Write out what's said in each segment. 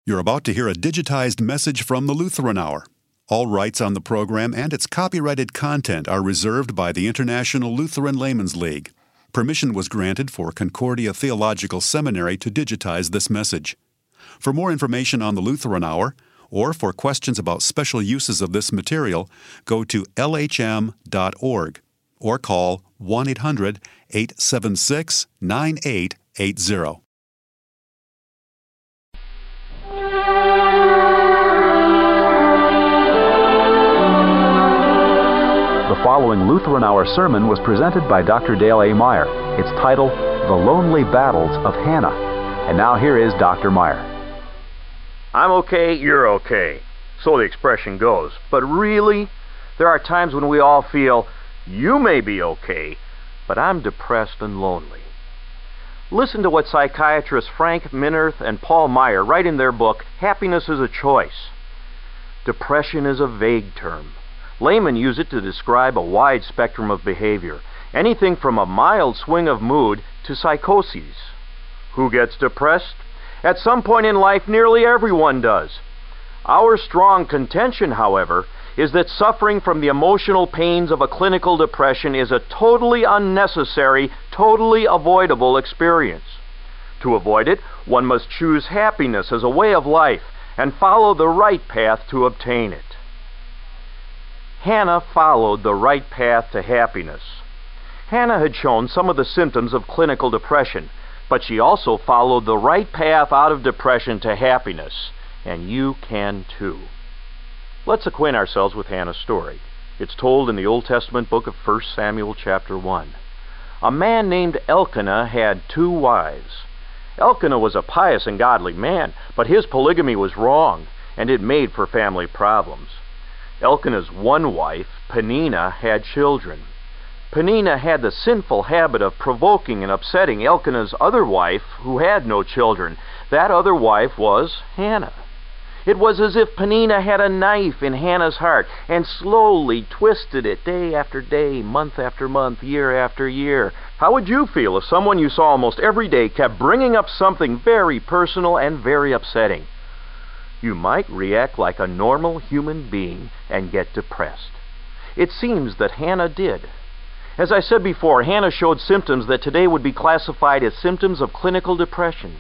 You're about to hear a digitized message from the Lutheran Hour. All rights on the program and its copyrighted content are reserved by the International Lutheran Laymen's League. Permission was granted for Concordia Theological Seminary to digitize this message. For more information on the Lutheran Hour, or for questions about special uses of this material, go to lhm.org or call 1-800-876-9880. The following Lutheran Hour sermon was presented by Dr. Dale A. Meyer. It's titled, The Lonely Battles of Hannah. And now here is Dr. Meyer. I'm okay, you're okay. So the expression goes. But really, there are times when we all feel, you may be okay, but I'm depressed and lonely. Listen to what psychiatrists Frank Minirth and Paul Meyer write in their book, Happiness is a Choice. Depression is a vague term. Laymen use it to describe a wide spectrum of behavior, anything from a mild swing of mood to psychoses. Who gets depressed? At some point in life, nearly everyone does. Our strong contention, however, is that suffering from the emotional pains of a clinical depression is a totally unnecessary, totally avoidable experience. To avoid it, one must choose happiness as a way of life and follow the right path to obtain it. Hannah followed the right path to happiness. Hannah had shown some of the symptoms of clinical depression, but she also followed the right path out of depression to happiness, and you can too. Let's acquaint ourselves with Hannah's story. It's told in the Old Testament book of 1 Samuel chapter 1. A man named Elkanah had 2 wives. Elkanah was a pious and godly man, but his polygamy was wrong, and it made for family problems. Elkanah's one wife, Peninnah, had children. Peninnah had the sinful habit of provoking and upsetting Elkanah's other wife, who had no children. That other wife was Hannah. It was as if Peninnah had a knife in Hannah's heart and slowly twisted it day after day, month after month, year after year. How would you feel if someone you saw almost every day kept bringing up something very personal and very upsetting? You might react like a normal human being and get depressed. It seems that Hannah did. As I said before, Hannah showed symptoms that today would be classified as symptoms of clinical depression.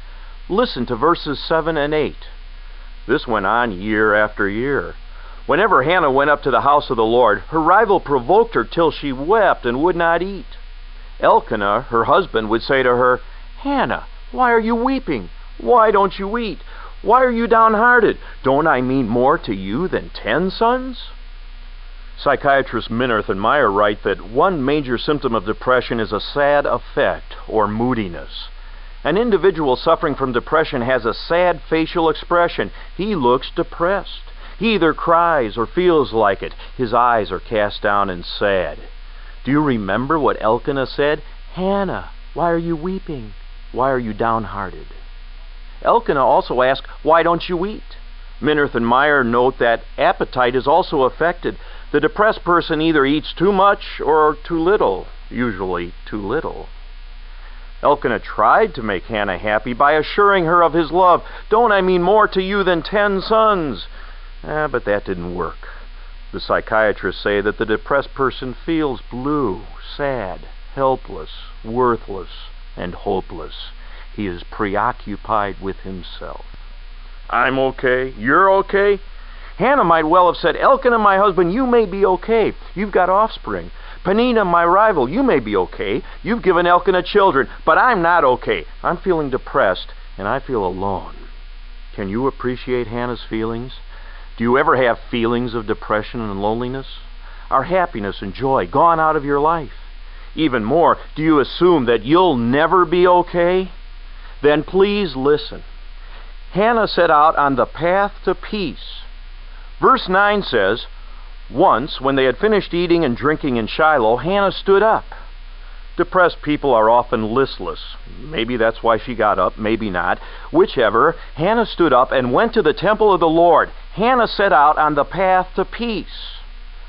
Listen to verses 7 and 8. This went on year after year. Whenever Hannah went up to the house of the Lord, her rival provoked her till she wept and would not eat. Elkanah, her husband, would say to her, "Hannah, why are you weeping? Why don't you eat? Why are you downhearted? Don't I mean more to you than 10 sons?" Psychiatrists Minirth and Meyer write that one major symptom of depression is a sad affect or moodiness. An individual suffering from depression has a sad facial expression. He looks depressed. He either cries or feels like it. His eyes are cast down and sad. Do you remember what Elkanah said? "Hannah, why are you weeping? Why are you downhearted?" Elkanah also asked, "Why don't you eat?" Minirth and Meyer note that appetite is also affected. The depressed person either eats too much or too little, usually too little. Elkanah tried to make Hannah happy by assuring her of his love. "Don't I mean more to you than 10 sons?" But that didn't work. The psychiatrists say that the depressed person feels blue, sad, helpless, worthless, and hopeless. He is preoccupied with himself. I'm okay, you're okay. Hannah might well have said, "Elkanah, my husband, you may be okay. You've got offspring. Peninnah, my rival, you may be okay. You've given Elkanah children, but I'm not okay. I'm feeling depressed, and I feel alone." Can you appreciate Hannah's feelings? Do you ever have feelings of depression and loneliness? Are happiness and joy gone out of your life? Even more, do you assume that you'll never be okay? Then please listen. Hannah set out on the path to peace. Verse 9 says, "Once, when they had finished eating and drinking in Shiloh, Hannah stood up." Depressed people are often listless. Maybe that's why she got up, maybe not. Whichever, Hannah stood up and went to the temple of the Lord. Hannah set out on the path to peace.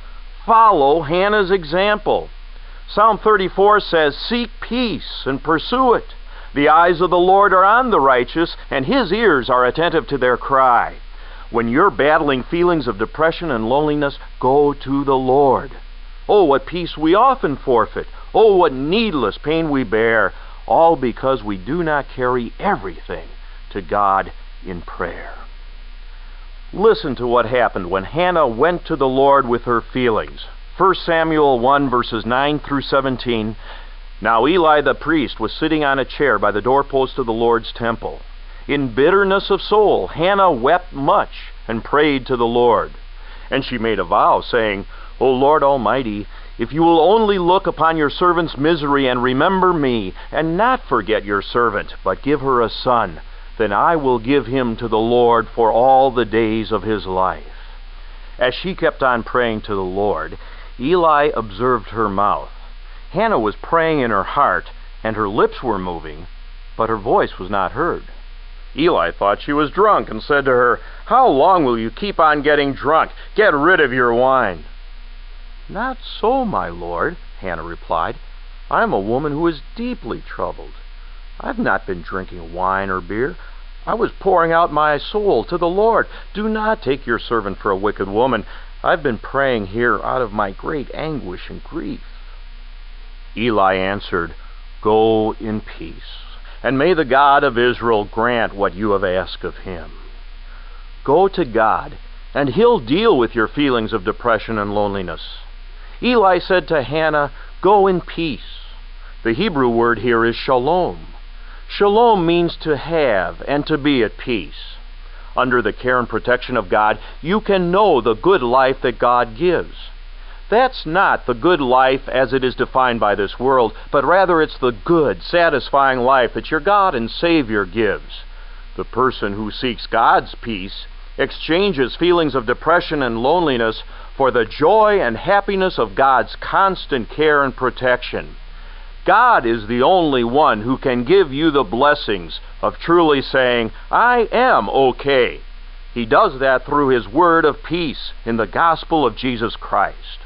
Follow Hannah's example. Psalm 34 says, "Seek peace and pursue it. The eyes of the Lord are on the righteous, and His ears are attentive to their cry. When you're battling feelings of depression and loneliness, go to the Lord. Oh, what peace we often forfeit. Oh, what needless pain we bear, all because we do not carry everything to God in prayer. Listen to what happened when Hannah went to the Lord with her feelings. 1 Samuel 1, verses 9 through 17. Now Eli the priest was sitting on a chair by the doorpost of the Lord's temple. In bitterness of soul, Hannah wept much and prayed to the Lord. And she made a vow, saying, O Lord Almighty, if you will only look upon your servant's misery and remember me, and not forget your servant, but give her a son, then I will give him to the Lord for all the days of his life. As she kept on praying to the Lord, Eli observed her mouth. Hannah was praying in her heart, and her lips were moving, but her voice was not heard. Eli thought she was drunk and said to her, How long will you keep on getting drunk? Get rid of your wine. Not so, my lord, Hannah replied. I am a woman who is deeply troubled. I've not been drinking wine or beer. I was pouring out my soul to the Lord. Do not take your servant for a wicked woman. I've been praying here out of my great anguish and grief. Eli answered, Go in peace, and may the God of Israel grant what you have asked of him. Go to God, and he'll deal with your feelings of depression and loneliness. Eli said to Hannah, Go in peace. The Hebrew word here is shalom. Shalom means to have and to be at peace. Under the care and protection of God, you can know the good life that God gives. That's not the good life as it is defined by this world, but rather it's the good, satisfying life that your God and Savior gives. The person who seeks God's peace exchanges feelings of depression and loneliness for the joy and happiness of God's constant care and protection. God is the only one who can give you the blessings of truly saying, I am okay. He does that through His word of peace in the gospel of Jesus Christ.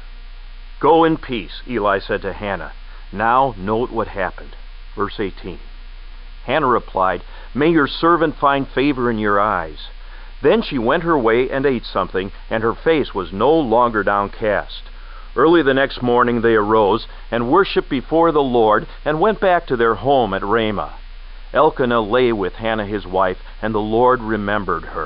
Go in peace, Eli said to Hannah. Now note what happened. Verse 18. Hannah replied, May your servant find favor in your eyes. Then she went her way and ate something, and her face was no longer downcast. Early the next morning they arose and worshipped before the Lord and went back to their home at Ramah. Elkanah lay with Hannah his wife, and the Lord remembered her.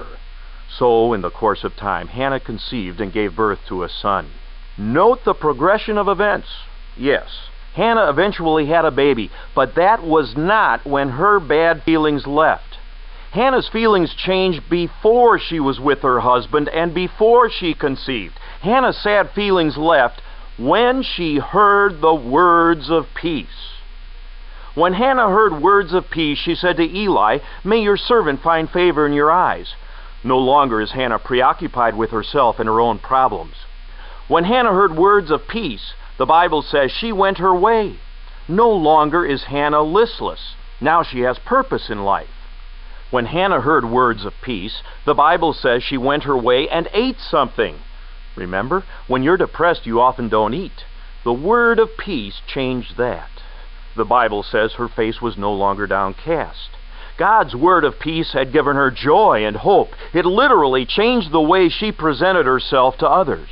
So, in the course of time, Hannah conceived and gave birth to a son. Note the progression of events. Yes, Hannah eventually had a baby, but that was not when her bad feelings left. Hannah's feelings changed before she was with her husband and before she conceived. Hannah's sad feelings left when she heard the words of peace. When Hannah heard words of peace, she said to Eli, May your servant find favor in your eyes. No longer is Hannah preoccupied with herself and her own problems. When Hannah heard words of peace, the Bible says she went her way. No longer is Hannah listless. Now she has purpose in life. When Hannah heard words of peace, the Bible says she went her way and ate something. Remember, when you're depressed, you often don't eat. The word of peace changed that. The Bible says her face was no longer downcast. God's word of peace had given her joy and hope. It literally changed the way she presented herself to others.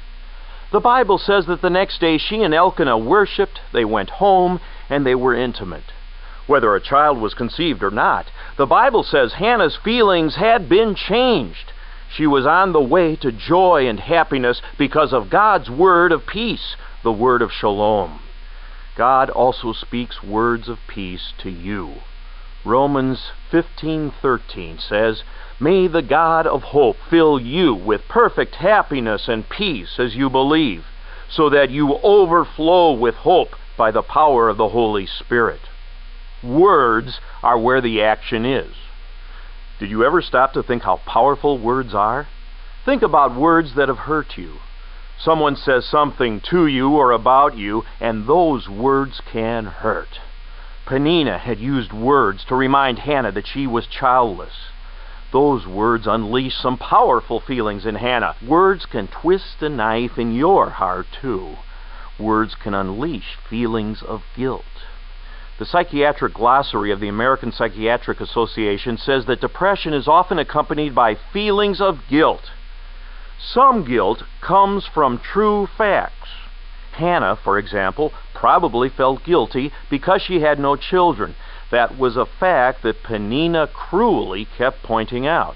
The Bible says that the next day she and Elkanah worshipped, they went home, and they were intimate. Whether a child was conceived or not, the Bible says Hannah's feelings had been changed. She was on the way to joy and happiness because of God's word of peace, the word of shalom. God also speaks words of peace to you. Romans 15:13 says, May the God of hope fill you with perfect happiness and peace as you believe, so that you overflow with hope by the power of the Holy Spirit. Words are where the action is. Did you ever stop to think how powerful words are? Think about words that have hurt you. Someone says something to you or about you, and those words can hurt. Peninnah had used words to remind Hannah that she was childless. Those words unleashed some powerful feelings in Hannah. Words can twist a knife in your heart, too. Words can unleash feelings of guilt. The Psychiatric Glossary of the American Psychiatric Association says that depression is often accompanied by feelings of guilt. Some guilt comes from true facts. Hannah, for example, probably felt guilty because she had no children. That was a fact that Penina cruelly kept pointing out.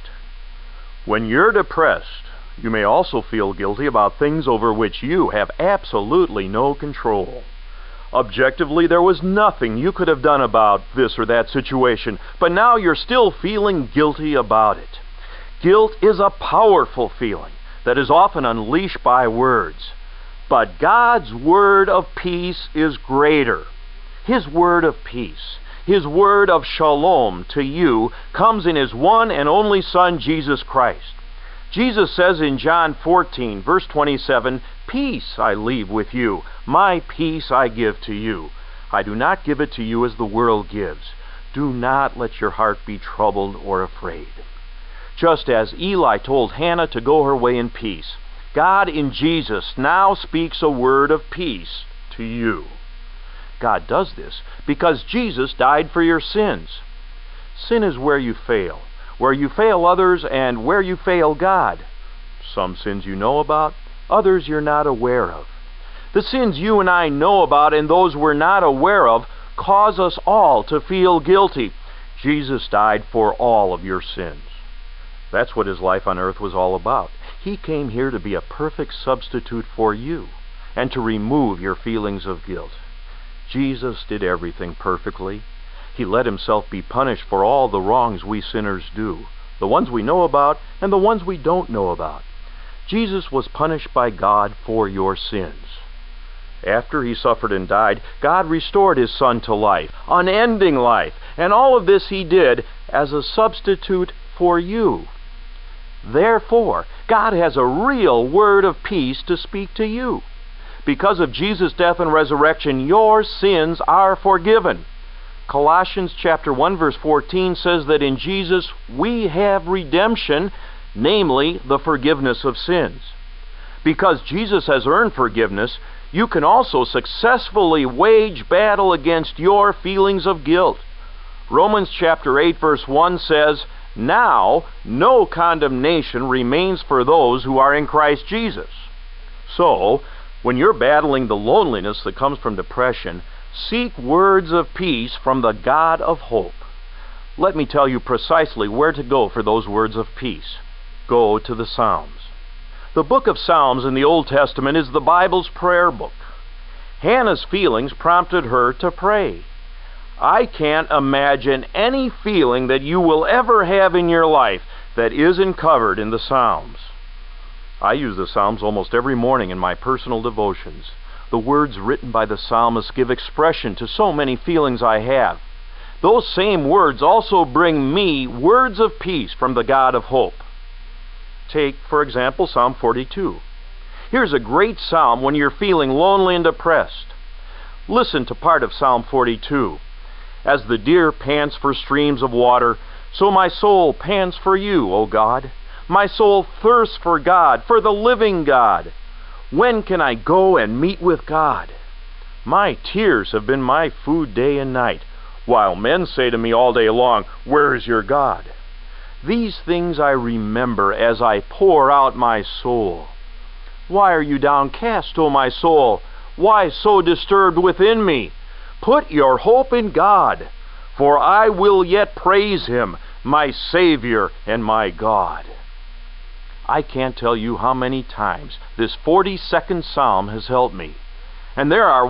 When you're depressed, you may also feel guilty about things over which you have absolutely no control. Objectively, there was nothing you could have done about this or that situation, but now you're still feeling guilty about it. Guilt is a powerful feeling that is often unleashed by words. But God's word of peace is greater. His word of peace, His word of shalom to you, comes in His one and only Son, Jesus Christ. Jesus says in John 14, verse 27, "Peace I leave with you, my peace I give to you. I do not give it to you as the world gives. Do not let your heart be troubled or afraid." Just as Eli told Hannah to go her way in peace, God in Jesus now speaks a word of peace to you. God does this because Jesus died for your sins. Sin is where you fail others, and where you fail God. Some sins you know about, others you're not aware of. The sins you and I know about and those we're not aware of cause us all to feel guilty. Jesus died for all of your sins. That's what His life on earth was all about. He came here to be a perfect substitute for you and to remove your feelings of guilt. Jesus did everything perfectly. He let Himself be punished for all the wrongs we sinners do, the ones we know about and the ones we don't know about. Jesus was punished by God for your sins. After He suffered and died, God restored His Son to life, unending life, and all of this He did as a substitute for you. Therefore, God has a real word of peace to speak to you. Because of Jesus' death and resurrection, your sins are forgiven. Colossians chapter 1 verse 14 says that in Jesus we have redemption, namely the forgiveness of sins. Because Jesus has earned forgiveness, you can also successfully wage battle against your feelings of guilt. Romans chapter 8 verse 1 says, "Now no condemnation remains for those who are in Christ Jesus." So, when you're battling the loneliness that comes from depression, seek words of peace from the God of hope. Let me tell you precisely where to go for those words of peace. Go to the Psalms. The book of Psalms in the Old Testament is the Bible's prayer book. Hannah's feelings prompted her to pray. I can't imagine any feeling that you will ever have in your life that isn't covered in the Psalms. I use the Psalms almost every morning in my personal devotions. The words written by the psalmist give expression to so many feelings I have. Those same words also bring me words of peace from the God of hope. Take, for example, Psalm 42. Here's a great psalm when you're feeling lonely and depressed. Listen to part of Psalm 42. "As the deer pants for streams of water, so my soul pants for you, O God. My soul thirsts for God, for the living God. When can I go and meet with God? My tears have been my food day and night, while men say to me all day long, 'Where is your God?' These things I remember as I pour out my soul. Why are you downcast, O my soul? Why so disturbed within me? Put your hope in God, for I will yet praise Him, my Savior and my God." I can't tell you how many times this 42nd Psalm has helped me. And there are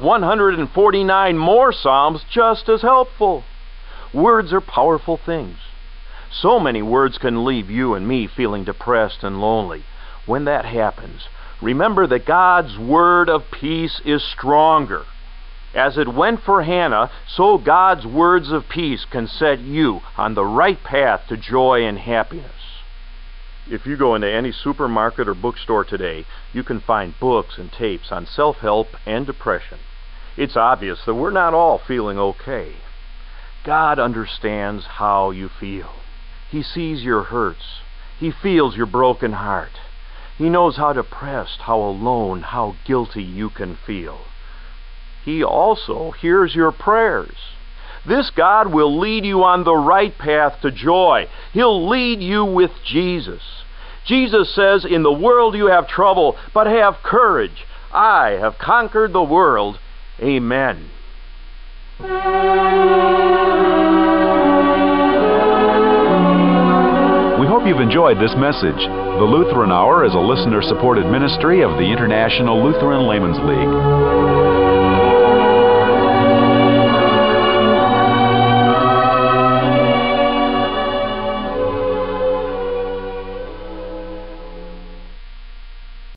149 more Psalms just as helpful. Words are powerful things. So many words can leave you and me feeling depressed and lonely. When that happens, remember that God's word of peace is stronger. As it went for Hannah, so God's words of peace can set you on the right path to joy and happiness. If you go into any supermarket or bookstore today, you can find books and tapes on self-help and depression. It's obvious that we're not all feeling okay. God understands how you feel. He sees your hurts. He feels your broken heart. He knows how depressed, how alone, how guilty you can feel. He also hears your prayers. This God will lead you on the right path to joy. He'll lead you with Jesus. Jesus says, "In the world you have trouble, but have courage. I have conquered the world." Amen. We hope you've enjoyed this message. The Lutheran Hour is a listener-supported ministry of the International Lutheran Laymen's League.